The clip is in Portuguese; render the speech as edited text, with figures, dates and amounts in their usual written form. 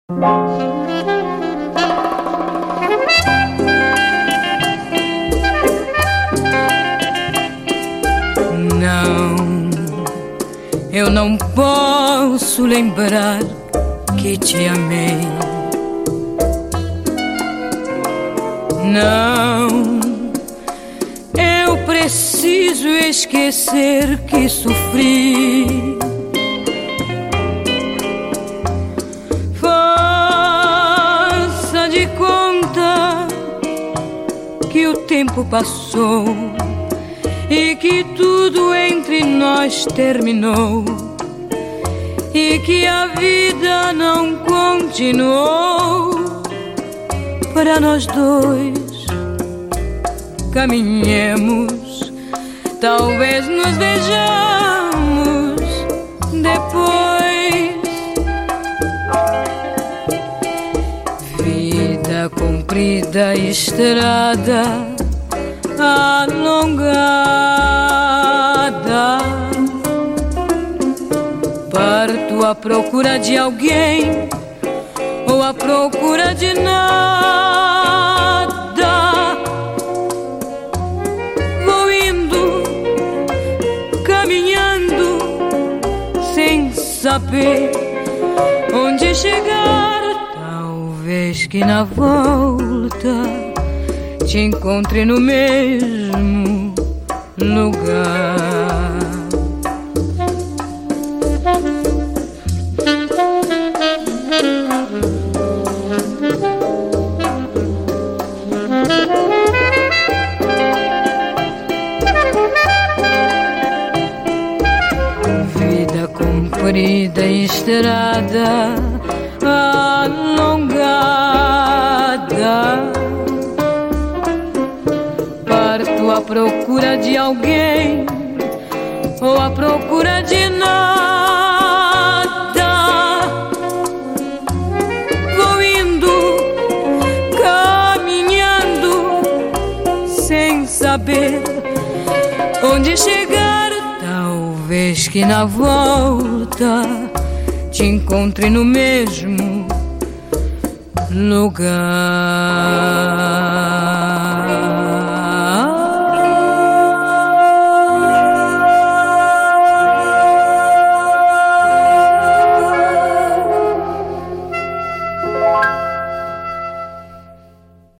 Não, eu não posso lembrar que te amei. Não, eu preciso esquecer que sofri. Faça de conta que o tempo passou e que tudo entre nós terminou e que a vida não continuou para nós dois. Caminhemos, talvez nos vejamos depois. Vida comprida, estrada alongada, parto à procura de alguém ou à procura de nada. Vou indo, caminhando, sem saber onde chegar. Talvez que na volta te encontre no mesmo lugar. Vida comprida, estrada alongada, parto à procura de alguém ou à procura de nada. Vou indo, caminhando, sem saber onde chegar. Talvez que na volta te encontre no mesmo lugar.